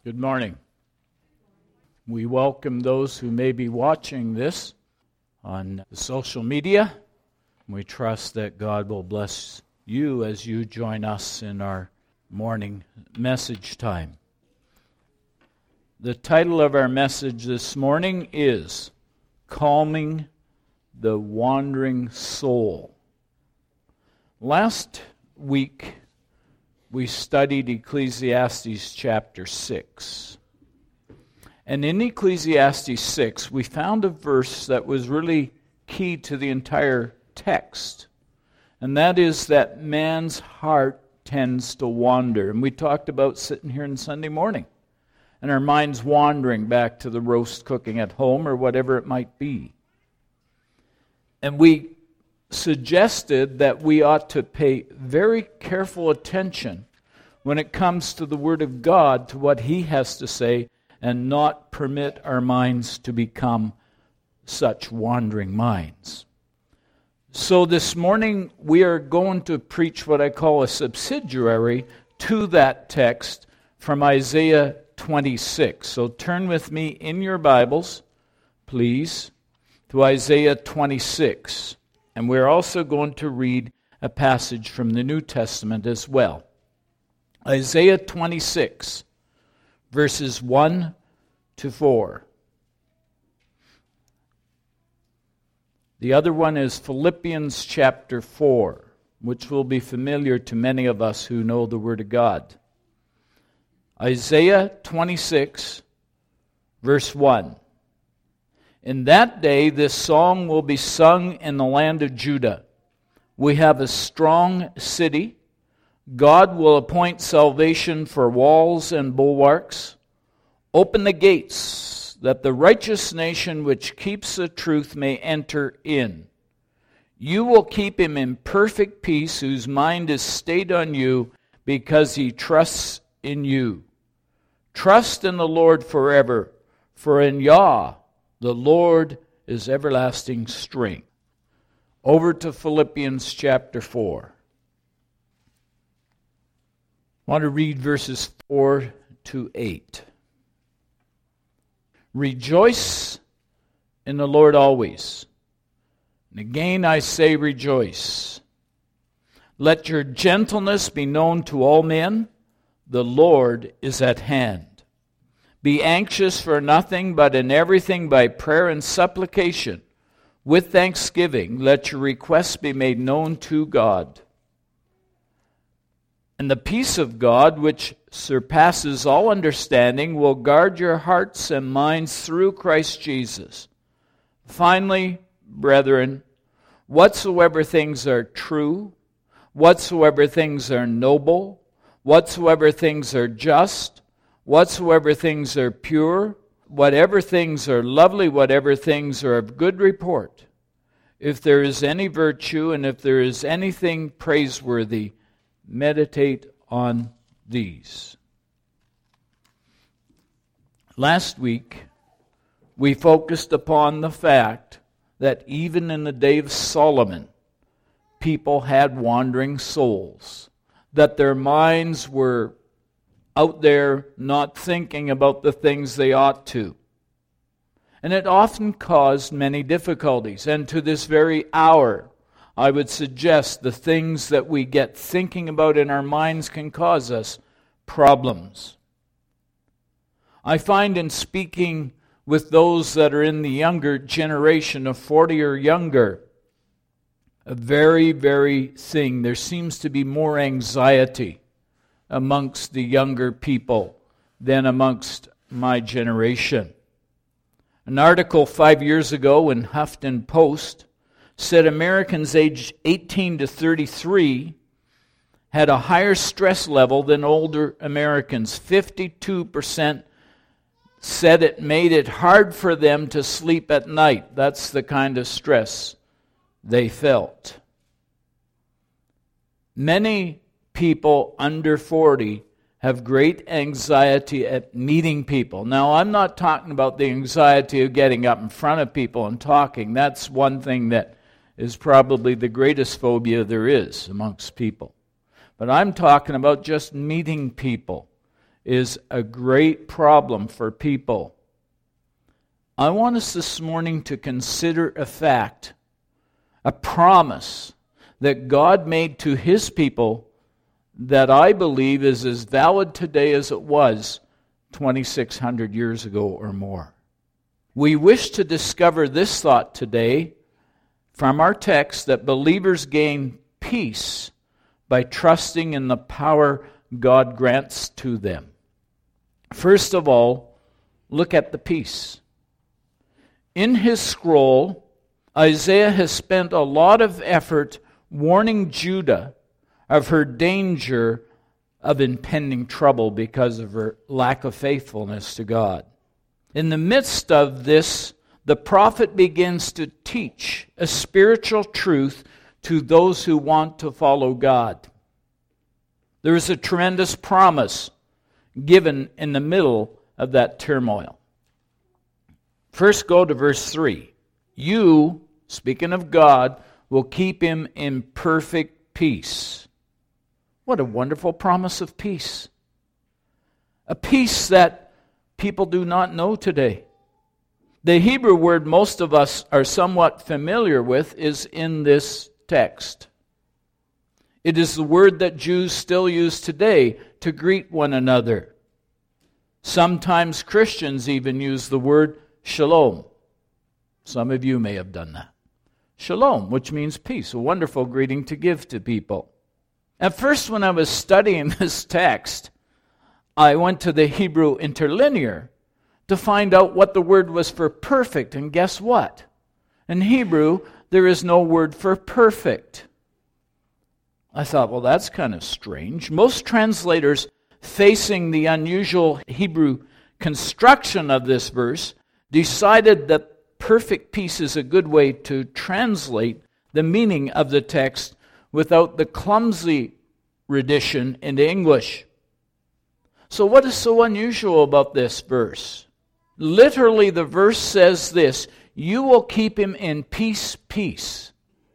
Good morning. We welcome those who may be watching this on the social media. We trust that God will bless you as you join us in our morning message time. The title of our message this morning is Calming the Wandering Soul. Last week, we studied Ecclesiastes chapter 6. And in Ecclesiastes 6, we found a verse that was really key to the entire text. And that is that man's heart tends to wander. And we talked about sitting here on Sunday morning and our minds wandering back to the roast cooking at home or whatever it might be. And we suggested that we ought to pay very careful attention when it comes to the Word of God, to what He has to say, and not permit our minds to become such wandering minds. So this morning we are going to preach what I call a subsidiary to that text from Isaiah 26. So turn with me in your Bibles, please, to Isaiah 26. And we're also going to read a passage from the New Testament as well. Isaiah 26, verses 1 to 4. The other one is Philippians chapter 4, which will be familiar to many of us who know the Word of God. Isaiah 26, verse 1. In that day, this song will be sung in the land of Judah. We have a strong city. God will appoint salvation for walls and bulwarks. Open the gates, that the righteous nation which keeps the truth may enter in. You will keep him in perfect peace, whose mind is stayed on you, because he trusts in you. Trust in the Lord forever, for in Yah, the Lord is everlasting strength. Over to Philippians chapter 4. I want to read verses 4 to 8. Rejoice in the Lord always. And again I say rejoice. Let your gentleness be known to all men. The Lord is at hand. Be anxious for nothing, but in everything by prayer and supplication, with thanksgiving, let your requests be made known to God. And the peace of God, which surpasses all understanding, will guard your hearts and minds through Christ Jesus. Finally, brethren, whatsoever things are true, whatsoever things are noble, whatsoever things are just, whatsoever things are pure, whatever things are lovely, whatever things are of good report, if there is any virtue and if there is anything praiseworthy, meditate on these. Last week, we focused upon the fact that even in the day of Solomon, people had wandering souls, that their minds were out there not thinking about the things they ought to. And it often caused many difficulties. And to this very hour, I would suggest the things that we get thinking about in our minds can cause us problems. I find in speaking with those that are in the younger generation of 40 or younger, a very, very thing. There seems to be more anxiety amongst the younger people than amongst my generation. An article 5 years ago in Huffington Post said Americans aged 18 to 33 had a higher stress level than older Americans. 52% said it made it hard for them to sleep at night. That's the kind of stress they felt. Many people under 40 have great anxiety at meeting people. Now, I'm not talking about the anxiety of getting up in front of people and talking. That's one thing that is probably the greatest phobia there is amongst people. But I'm talking about just meeting people is a great problem for people. I want us this morning to consider a fact, a promise that God made to His people that I believe is as valid today as it was 2,600 years ago or more. We wish to discover this thought today from our text, that believers gain peace by trusting in the power God grants to them. First of all, look at the peace. In his scroll, Isaiah has spent a lot of effort warning Judah of her danger of impending trouble because of her lack of faithfulness to God. In the midst of this, the prophet begins to teach a spiritual truth to those who want to follow God. There is a tremendous promise given in the middle of that turmoil. First, go to verse 3. You, speaking of God, will keep him in perfect peace. What a wonderful promise of peace. A peace that people do not know today. The Hebrew word most of us are somewhat familiar with is in this text. It is the word that Jews still use today to greet one another. Sometimes Christians even use the word shalom. Some of you may have done that. Shalom, which means peace, a wonderful greeting to give to people. At first, when I was studying this text, I went to the Hebrew interlinear to find out what the word was for perfect, and guess what? In Hebrew, there is no word for perfect. I thought, well, that's kind of strange. Most translators, facing the unusual Hebrew construction of this verse, decided that perfect peace is a good way to translate the meaning of the text without the clumsy rendition into English. So what is so unusual about this verse? Literally, the verse says this: you will keep him in peace, peace.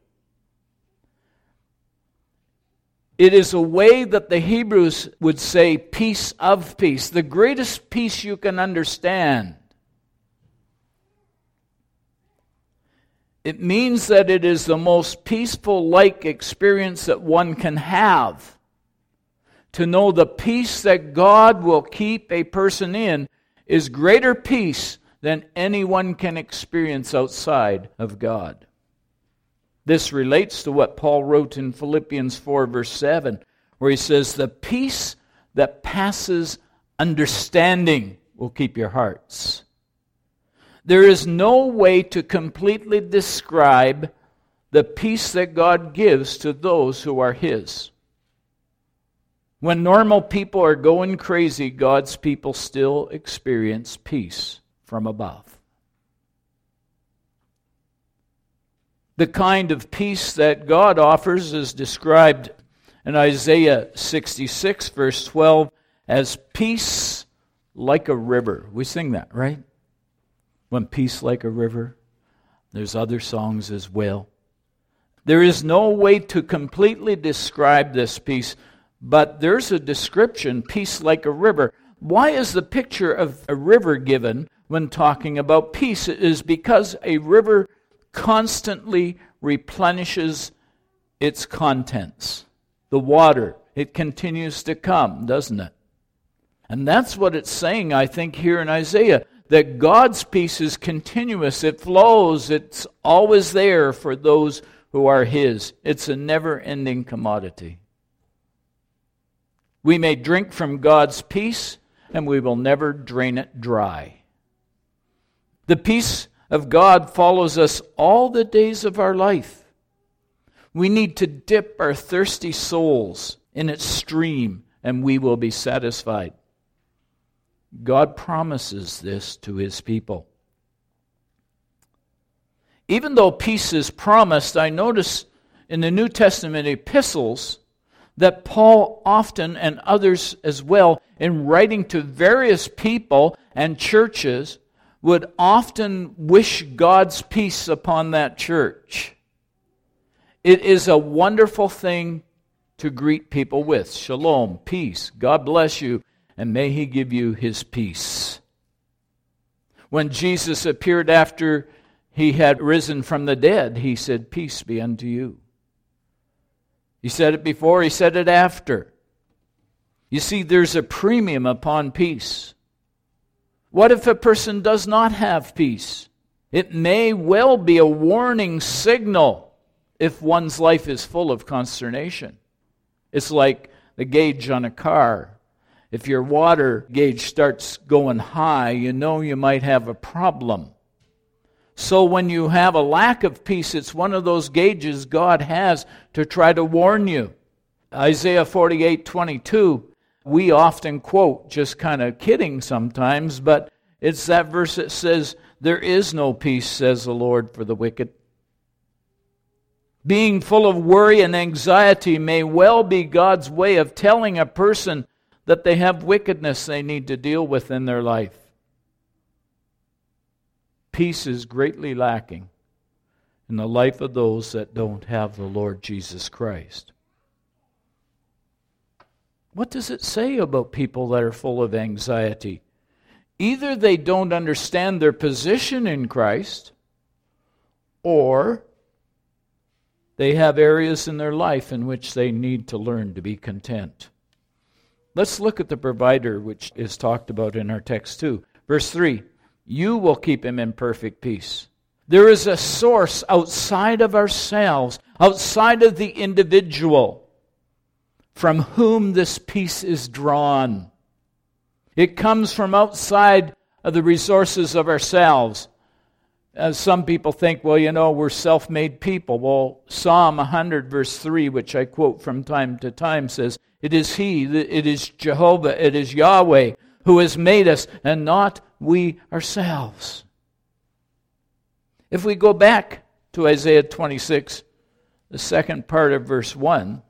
It is a way that the Hebrews would say peace of peace, the greatest peace you can understand. It means that it is the most peaceful-like experience that one can have. To know the peace that God will keep a person in is greater peace than anyone can experience outside of God. This relates to what Paul wrote in Philippians 4, verse 7, where he says, the peace that passes understanding will keep your hearts. There is no way to completely describe the peace that God gives to those who are His. When normal people are going crazy, God's people still experience peace from above. The kind of peace that God offers is described in Isaiah 66, verse 12, as peace like a river. We sing that, right? When peace like a river. There's other songs as well. There is no way to completely describe this peace, but there's a description, peace like a river. Why is the picture of a river given when talking about peace? It is because a river constantly replenishes its contents. The water, it continues to come, doesn't it? And that's what it's saying, I think, here in Isaiah, that God's peace is continuous. It flows. It's always there for those who are His. It's a never-ending commodity. We may drink from God's peace, and we will never drain it dry. The peace of God follows us all the days of our life. We need to dip our thirsty souls in its stream, and we will be satisfied. God promises this to His people. Even though peace is promised, I notice in the New Testament epistles that Paul often, and others as well, in writing to various people and churches, would often wish God's peace upon that church. It is a wonderful thing to greet people with. Shalom, peace, God bless you. and may He give you His peace. When Jesus appeared after He had risen from the dead, He said, "Peace be unto you." He said it before, He said it after. You see, there's a premium upon peace. What if a person does not have peace? It may well be a warning signal if one's life is full of consternation. It's like the gauge on a car. If your water gauge starts going high, you know you might have a problem. So when you have a lack of peace, it's one of those gauges God has to try to warn you. Isaiah 48:22, we often quote, just kind of kidding sometimes, but it's that verse that says, "There is no peace, says the Lord, for the wicked." Being full of worry and anxiety may well be God's way of telling a person that they have wickedness they need to deal with in their life. Peace is greatly lacking in the life of those that don't have the Lord Jesus Christ. What does it say about people that are full of anxiety? Either they don't understand their position in Christ, or they have areas in their life in which they need to learn to be content. Let's look at the provider, which is talked about in our text too. Verse 3, "You will keep him in perfect peace." There is a source outside of ourselves, outside of the individual, from whom this peace is drawn. It comes from outside of the resources of ourselves. As some people think, well, we're self-made people. Well, Psalm 100 verse 3, which I quote from time to time, says, "It is He, it is Jehovah, it is Yahweh who has made us, and not we ourselves." If we go back to Isaiah 26, the second part of verse 1,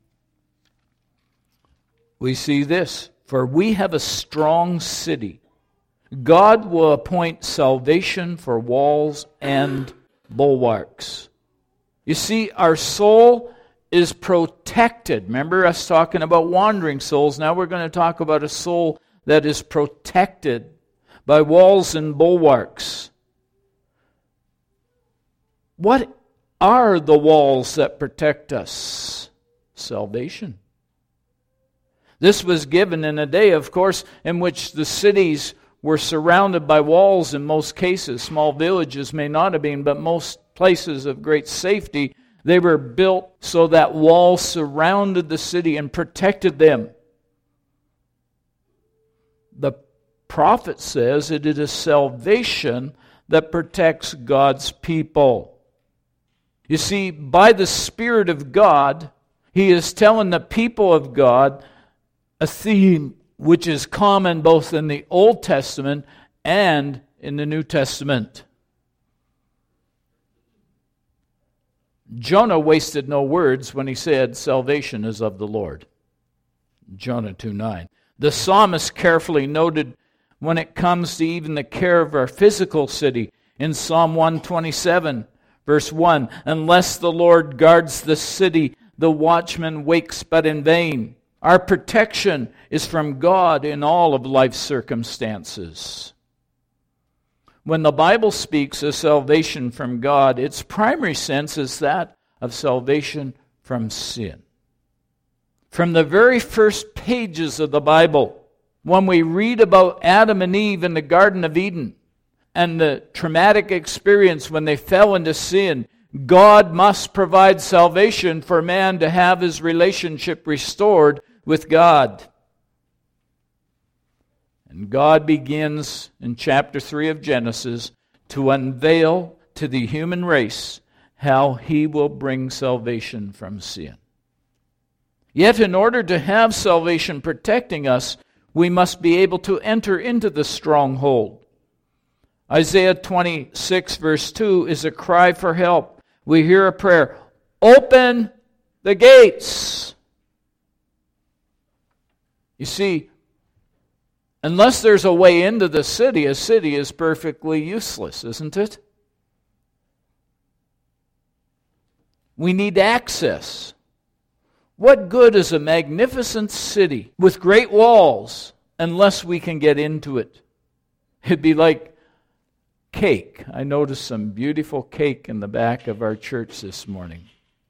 we see this: "For we have a strong city. God will appoint salvation for walls and bulwarks." You see, our soul is protected. Remember us talking about wandering souls. Now we're going to talk about a soul that is protected by walls and bulwarks. What are the walls that protect us? Salvation. This was given in a day, of course, in which the cities were surrounded by walls in most cases. Small villages may not have been, but most places of great safety, they were built so that walls surrounded the city and protected them. The prophet says it is salvation that protects God's people. You see, by the Spirit of God, He is telling the people of God a theme which is common both in the Old Testament and in the New Testament. Jonah wasted no words when he said, "Salvation is of the Lord." Jonah 2:9. The psalmist carefully noted when it comes to even the care of our physical city in Psalm 127, verse 1, "Unless the Lord guards the city, the watchman wakes but in vain." Our protection is from God in all of life's circumstances. When the Bible speaks of salvation from God, its primary sense is that of salvation from sin. From the very first pages of the Bible, when we read about Adam and Eve in the Garden of Eden and the traumatic experience when they fell into sin, God must provide salvation for man to have his relationship restored with God. And God begins in chapter 3 of Genesis to unveil to the human race how He will bring salvation from sin. Yet in order to have salvation protecting us, we must be able to enter into the stronghold. Isaiah 26 verse 2 is a cry for help. We hear a prayer, "Open the gates." You see, unless there's a way into the city, a city is perfectly useless, isn't it? We need access. What good is a magnificent city with great walls unless we can get into it. It'd be like cake. I noticed some beautiful cake in the back of our church this morning.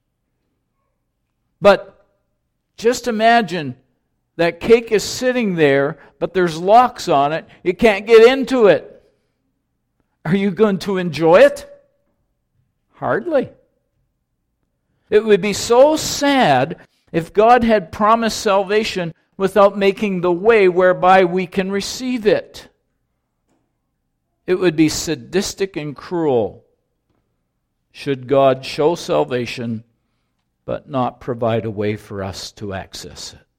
But just imagine that cake is sitting there, but there's locks on it. You can't get into it. Are you going to enjoy it? Hardly. It would be so sad if God had promised salvation without making the way whereby we can receive it. It would be sadistic and cruel should God show salvation but not provide a way for us to access it.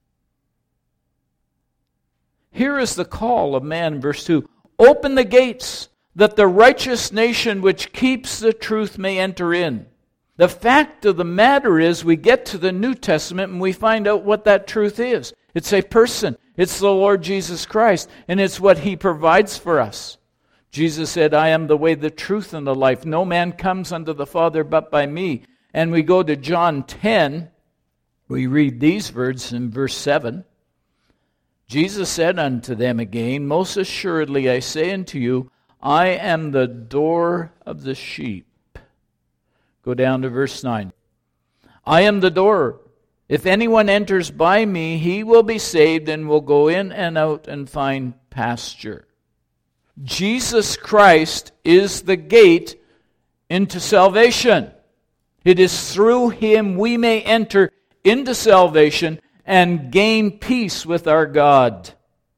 Here is the call of man, verse 2. Open the gates, that the righteous nation which keeps the truth may enter in. The fact of the matter is, we get to the New Testament and we find out what that truth is. It's a person. It's the Lord Jesus Christ. And it's what He provides for us. Jesus said, I am the way, the truth, and the life. No man comes unto the Father but by me. And we go to John 10. We read these words in verse 7. Jesus said unto them again, Most assuredly I say unto you, I am the door of the sheep. Go down to verse 9. I am the door. If anyone enters by me, he will be saved and will go in and out and find pasture. Jesus Christ is the gate into salvation. It is through Him we may enter into salvation and gain peace with our God.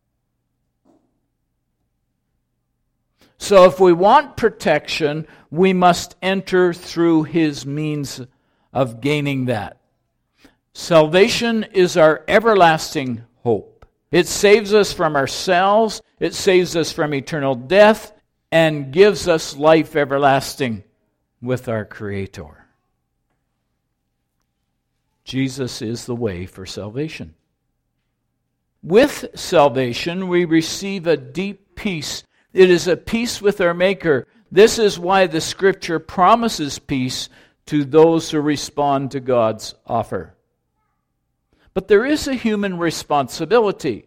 So if we want protection, we must enter through His means of gaining that. Salvation is our everlasting hope. It saves us from ourselves, it saves us from eternal death, and gives us life everlasting with our Creator. Jesus is the way for salvation. With salvation, we receive a deep peace. It is a peace with our Maker. This is why the Scripture promises peace to those who respond to God's offer. But there is a human responsibility.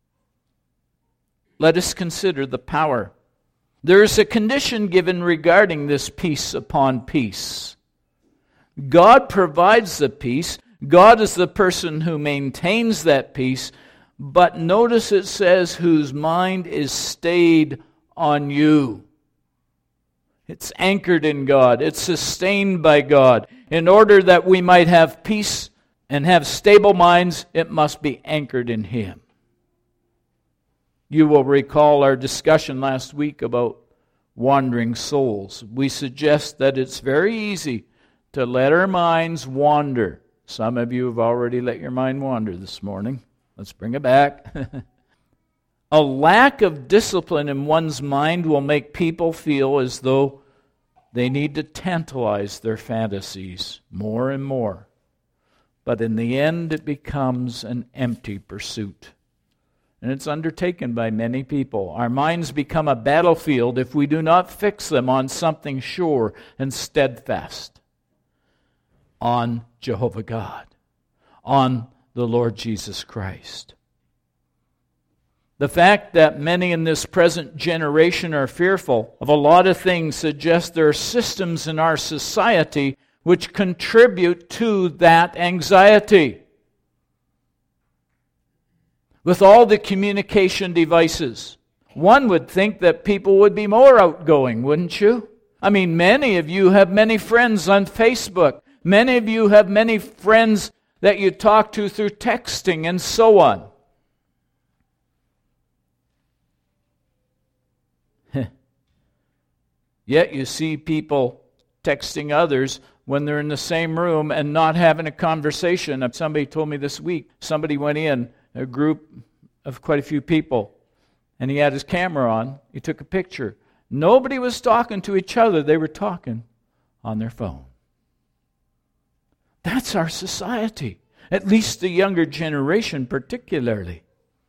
Let us consider the power. There is a condition given regarding this peace upon peace. God provides the peace. God is the person who maintains that peace. But notice it says, whose mind is stayed on you. It's anchored in God. It's sustained by God. In order that we might have peace and have stable minds, it must be anchored in Him. You will recall our discussion last week about wandering souls. We suggest that it's very easy to let our minds wander. Some of you have already let your mind wander this morning. Let's bring it back. A lack of discipline in one's mind will make people feel as though they need to tantalize their fantasies more and more. But in the end, it becomes an empty pursuit. And it's undertaken by many people. Our minds become a battlefield if we do not fix them on something sure and steadfast. On Jehovah God. On the Lord Jesus Christ. The fact that many in this present generation are fearful of a lot of things suggests there are systems in our society which contribute to that anxiety. With all the communication devices, one would think that people would be more outgoing, wouldn't you? I mean, many of you have many friends on Facebook. Many of you have many friends that you talk to through texting and so on. Yet you see people texting others when they're in the same room and not having a conversation. Somebody told me this week, somebody went in, a group of quite a few people, and he had his camera on. He took a picture. Nobody was talking to each other. They were talking on their phone. That's our society, at least the younger generation particularly.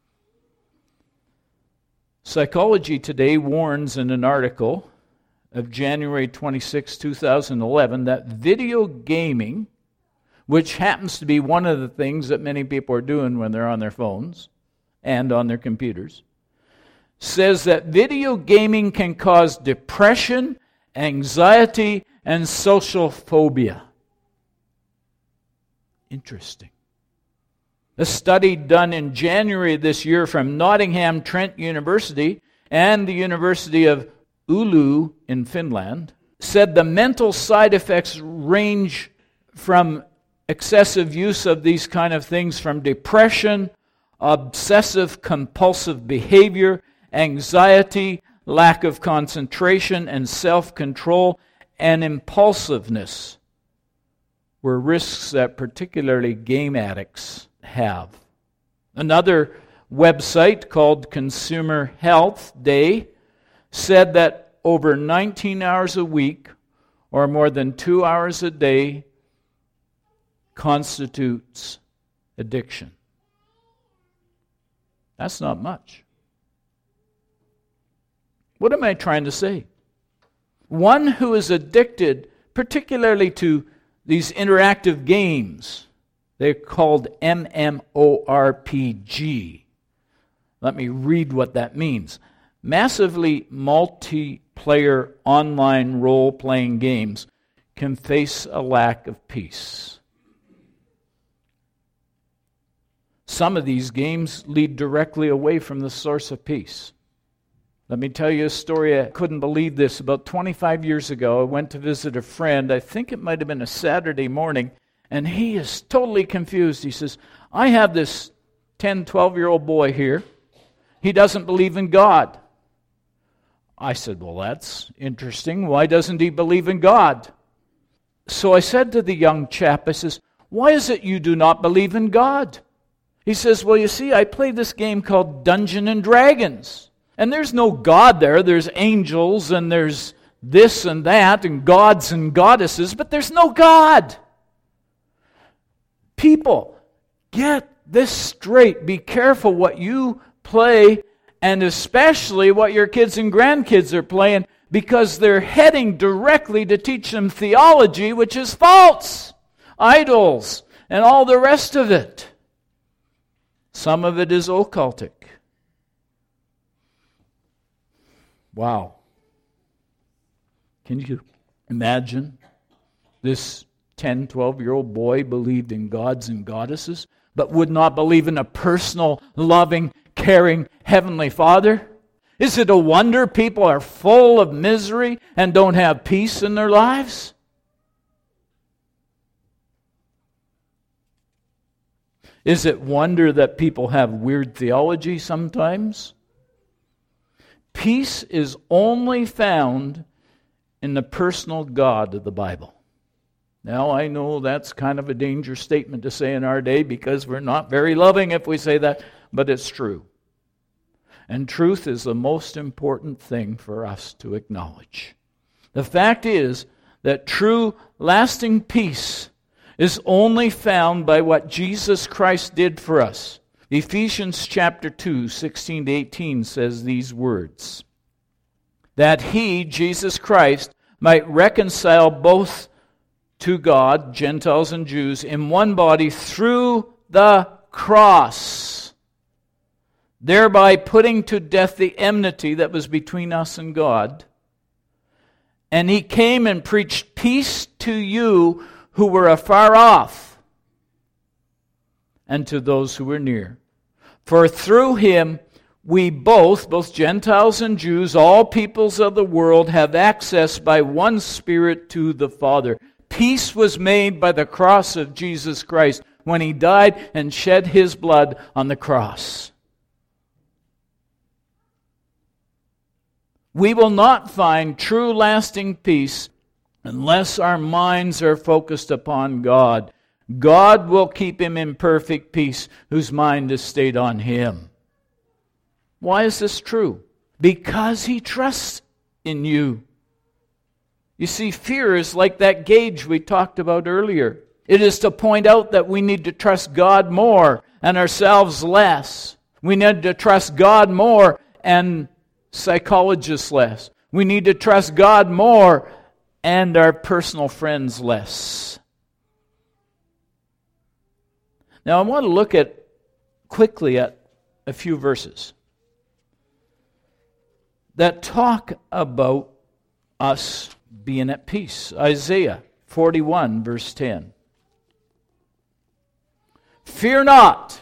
Psychology Today warns in an article of January 26, 2011, that video gaming, which happens to be one of the things that many people are doing when they're on their phones, and on their computers, says that video gaming can cause depression, anxiety, and social phobia. Interesting. A study done in January this year from Nottingham Trent University and the University of Oulu in Finland said the mental side effects range from excessive use of these kind of things from depression, obsessive compulsive behavior, anxiety, lack of concentration and self-control, and impulsiveness were risks that particularly game addicts have. Another website called Consumer Health Day said that over 19 hours a week, or more than 2 hours a day, constitutes addiction. That's not much. What am I trying to say? One who is addicted, particularly to these interactive games, they're called MMORPG. Let me read what that means. Massively multiplayer online role-playing games can face a lack of peace. Some of these games lead directly away from the source of peace. Let me tell you a story. I couldn't believe this. About 25 years ago, I went to visit a friend. I think it might have been a Saturday morning, and he is totally confused. He says, I have this 10, 12-year-old boy here. He doesn't believe in God. I said, well, that's interesting. Why doesn't he believe in God? So I said to the young chap, I says, why is it you do not believe in God? He says, well, you see, I play this game called Dungeons and Dragons. And there's no God there. There's angels and there's this and that and gods and goddesses, but there's no God. People, get this straight. Be careful what you play, and especially what your kids and grandkids are playing, because they're heading directly to teach them theology, which is false, idols, and all the rest of it. Some of it is occultic. Wow. Can you imagine this 10, 12-year-old boy believed in gods and goddesses, but would not believe in a personal, loving, caring Heavenly Father? Is it a wonder people are full of misery and don't have peace in their lives? Is it wonder that people have weird theology sometimes? Peace is only found in the personal God of the Bible. Now, I know that's kind of a dangerous statement to say in our day because we're not very loving if we say that, but it's true. And truth is the most important thing for us to acknowledge. The fact is that true, lasting peace is only found by what Jesus Christ did for us. Ephesians chapter 2, 16 to 18 says these words, that He, Jesus Christ, might reconcile both to God, Gentiles and Jews, in one body through the cross, thereby putting to death the enmity that was between us and God. And He came and preached peace to you who were afar off, and to those who were near. For through Him we both Gentiles and Jews, all peoples of the world, have access by one Spirit to the Father. Peace was made by the cross of Jesus Christ when He died and shed His blood on the cross. We will not find true lasting peace unless our minds are focused upon God. God will keep him in perfect peace whose mind is stayed on Him. Why is this true? Because He trusts in you. You see, fear is like that gauge we talked about earlier. It is to point out that we need to trust God more and ourselves less. We need to trust God more and psychologists less. We need to trust God more and our personal friends less. Now I want to look quickly at a few verses that talk about us being at peace. Isaiah 41, verse 10. Fear not,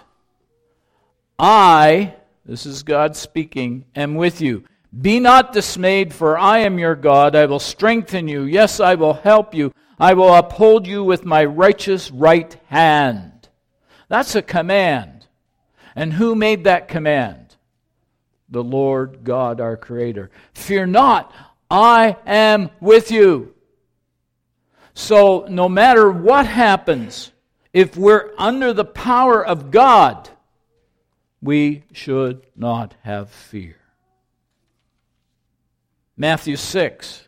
this is God speaking, am with you. Be not dismayed, for I am your God. I will strengthen you. Yes, I will help you. I will uphold you with my righteous right hand. That's a command. And who made that command? The Lord God, our Creator. Fear not, I am with you. So no matter what happens, if we're under the power of God, we should not have fear. Matthew 6.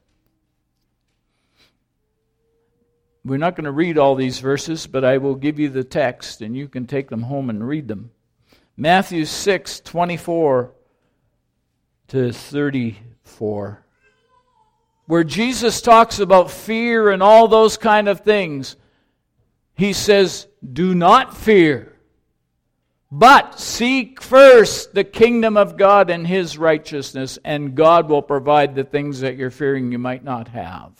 We're not going to read all these verses, but I will give you the text, and you can take them home and read them. Matthew 6, 24 to 34. Where Jesus talks about fear and all those kind of things, He says, do not fear, but seek first the kingdom of God and His righteousness, and God will provide the things that you're fearing you might not have.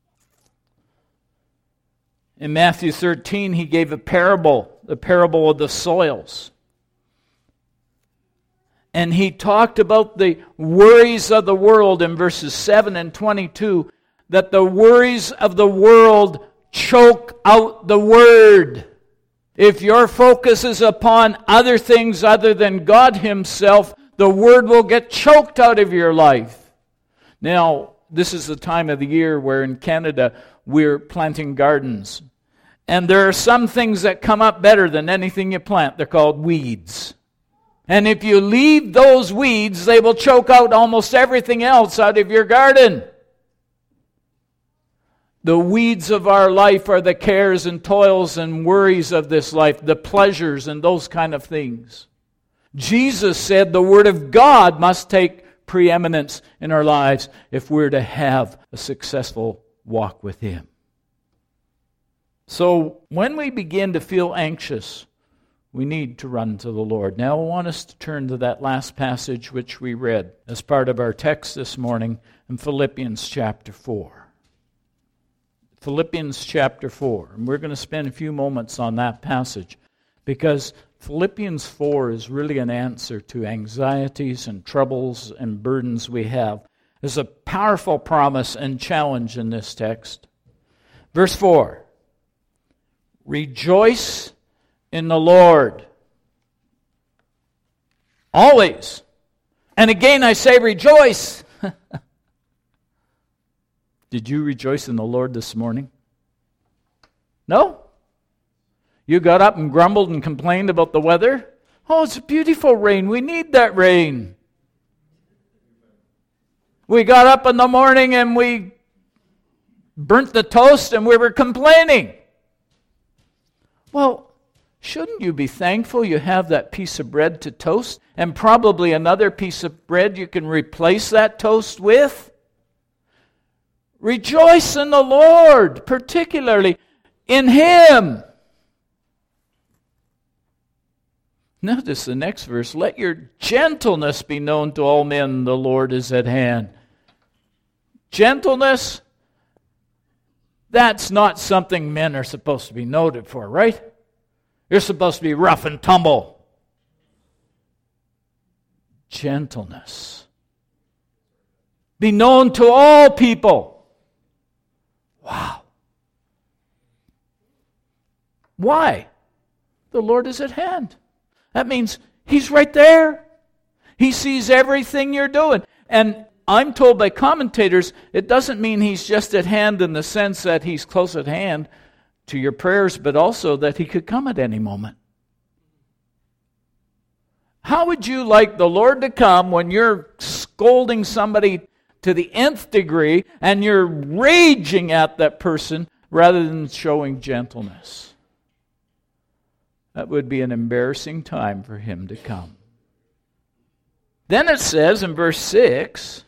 In Matthew 13, He gave a parable, the parable of the soils. And He talked about the worries of the world in verses 7 and 22, that the worries of the world choke out the Word. If your focus is upon other things other than God Himself, the Word will get choked out of your life. Now, this is the time of the year where in Canada we're planting gardens. And there are some things that come up better than anything you plant. They're called weeds. And if you leave those weeds, they will choke out almost everything else out of your garden. The weeds of our life are the cares and toils and worries of this life, the pleasures and those kind of things. Jesus said the Word of God must take preeminence in our lives if we're to have a successful walk with Him. So when we begin to feel anxious, we need to run to the Lord. Now I want us to turn to that last passage which we read as part of our text this morning in Philippians chapter 4. Philippians chapter 4. And we're going to spend a few moments on that passage because Philippians 4 is really an answer to anxieties and troubles and burdens we have. There's a powerful promise and challenge in this text. Verse 4. Rejoice in the Lord. Always. And again I say rejoice. Did you rejoice in the Lord this morning? No? You got up and grumbled and complained about the weather? Oh, it's a beautiful rain. We need that rain. We got up in the morning and we burnt the toast and we were complaining. Well, shouldn't you be thankful you have that piece of bread to toast and probably another piece of bread you can replace that toast with? Rejoice in the Lord, particularly in Him. Notice the next verse. Let your gentleness be known to all men. The Lord is at hand. Gentleness, that's not something men are supposed to be noted for, right? You're supposed to be rough and tumble. Gentleness. Be known to all people. Wow. Why? The Lord is at hand. That means He's right there. He sees everything you're doing. And I'm told by commentators, it doesn't mean He's just at hand in the sense that He's close at hand to your prayers, but also that He could come at any moment. How would you like the Lord to come when you're scolding somebody to the nth degree and you're raging at that person rather than showing gentleness? That would be an embarrassing time for Him to come. Then it says in verse 6,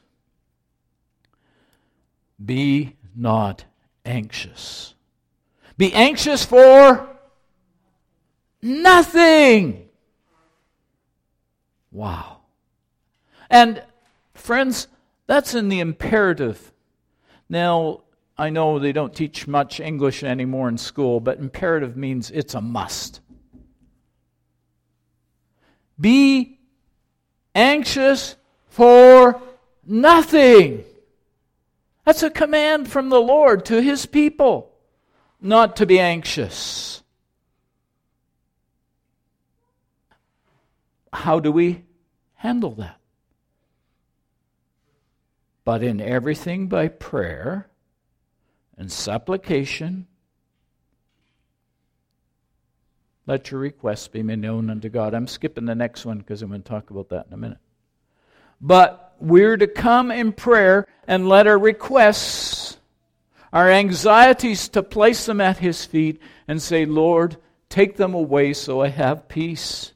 be not anxious. Be anxious for nothing. Wow. And friends, that's in the imperative. Now, I know they don't teach much English anymore in school, but imperative means it's a must. Be anxious for nothing. That's a command from the Lord to His people, not to be anxious. How do we handle that? But in everything by prayer and supplication, let your requests be made known unto God. I'm skipping the next one because I'm going to talk about that in a minute. But we're to come in prayer and let our requests, our anxieties, to place them at His feet and say, Lord, take them away so I have peace.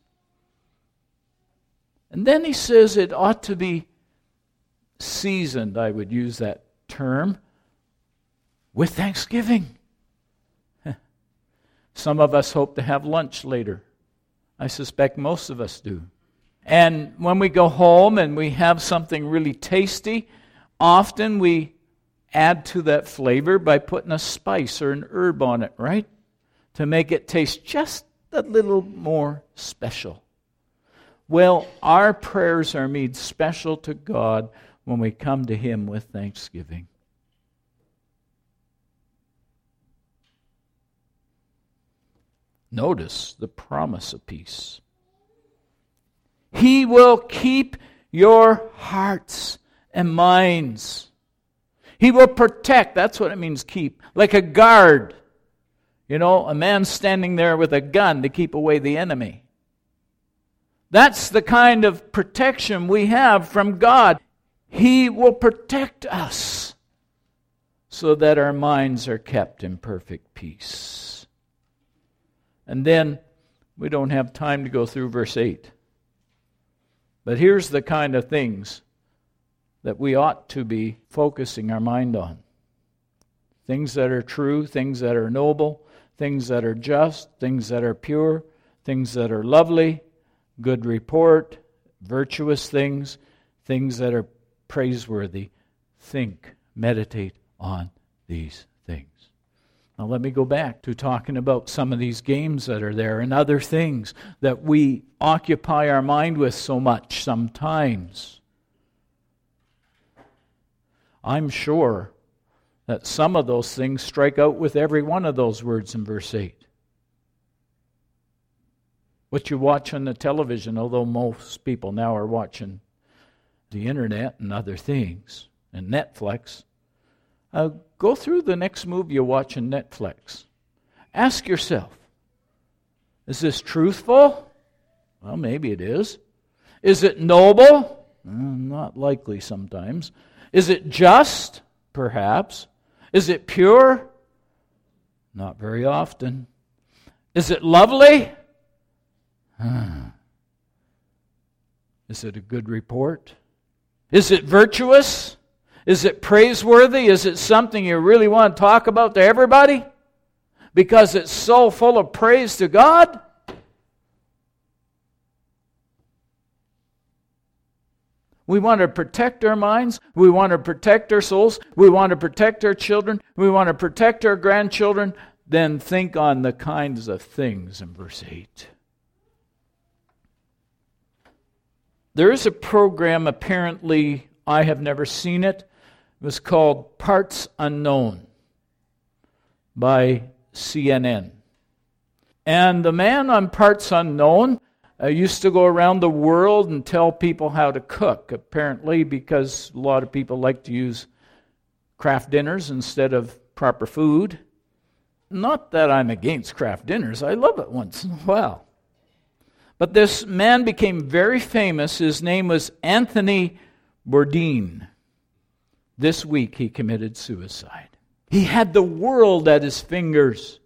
And then he says it ought to be seasoned, I would use that term, with thanksgiving. Some of us hope to have lunch later. I suspect most of us do. And when we go home and we have something really tasty, often we add to that flavor by putting a spice or an herb on it, right? To make it taste just a little more special. Well, our prayers are made special to God when we come to Him with thanksgiving. Notice the promise of peace. He will keep your hearts and minds. He will protect. That's what it means, keep. Like a guard. You know, a man standing there with a gun to keep away the enemy. That's the kind of protection we have from God. He will protect us so that our minds are kept in perfect peace. And then, we don't have time to go through verse 8. But here's the kind of things that we ought to be focusing our mind on. Things that are true, things that are noble, things that are just, things that are pure, things that are lovely, good report, virtuous things, things that are praiseworthy. Think, meditate on these things. Now let me go back to talking about some of these games that are there and other things that we occupy our mind with so much sometimes. I'm sure that some of those things strike out with every one of those words in verse 8. What you watch on the television, although most people now are watching the internet and other things, and Netflix, go through the next movie you watch on Netflix. Ask yourself, is this truthful? Well, maybe it is. Is it noble? Not likely sometimes. Is it just? Perhaps. Is it pure? Not very often. Is it lovely? Is it a good report? Is it virtuous? Is it praiseworthy? Is it something you really want to talk about to everybody? Because it's so full of praise to God? We want to protect our minds. We want to protect our souls. We want to protect our children. We want to protect our grandchildren. Then think on the kinds of things in verse 8. There is a program, apparently, I have never seen it. It was called Parts Unknown by CNN. And the man on Parts Unknown used to go around the world and tell people how to cook, apparently because a lot of people like to use craft dinners instead of proper food. Not that I'm against craft dinners. I love it once in a while. But this man became very famous. His name was Anthony Bourdain. This week he committed suicide. He had the world at his fingers.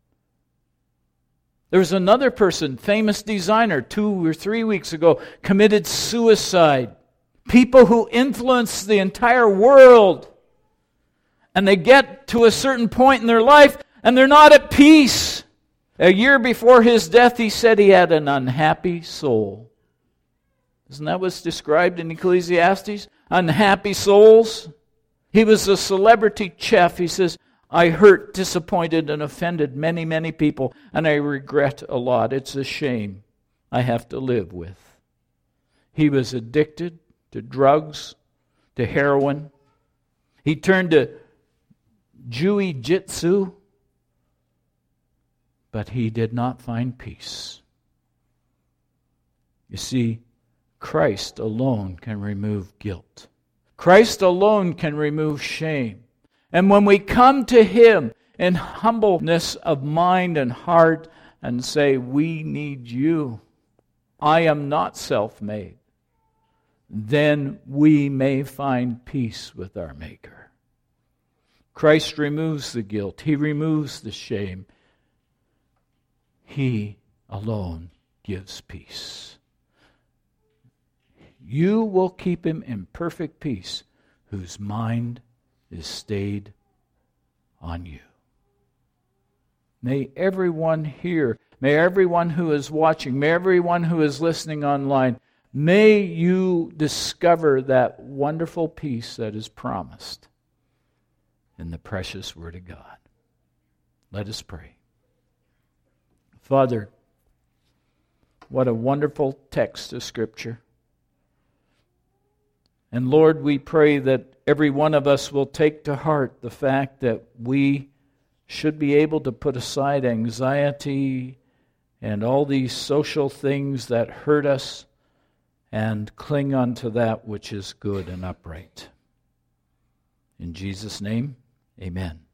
There was another person, famous designer, 2 or 3 weeks ago, committed suicide. People who influence the entire world. And they get to a certain point in their life and they're not at peace. A year before his death, he said he had an unhappy soul. Isn't that what's described in Ecclesiastes? Unhappy souls. He was a celebrity chef. He says, I hurt, disappointed, and offended many, many people, and I regret a lot. It's a shame I have to live with. He was addicted to drugs, to heroin. He turned to jiu-jitsu, but he did not find peace. You see, Christ alone can remove guilt. Christ alone can remove shame. And when we come to Him in humbleness of mind and heart and say, we need you, I am not self-made, then we may find peace with our Maker. Christ removes the guilt. He removes the shame. He alone gives peace. You will keep him in perfect peace, whose mind is stayed on you. May everyone here, may everyone who is watching, may everyone who is listening online, may you discover that wonderful peace that is promised in the precious Word of God. Let us pray. Father, what a wonderful text of Scripture. And Lord, we pray that every one of us will take to heart the fact that we should be able to put aside anxiety and all these social things that hurt us and cling unto that which is good and upright. In Jesus' name, amen.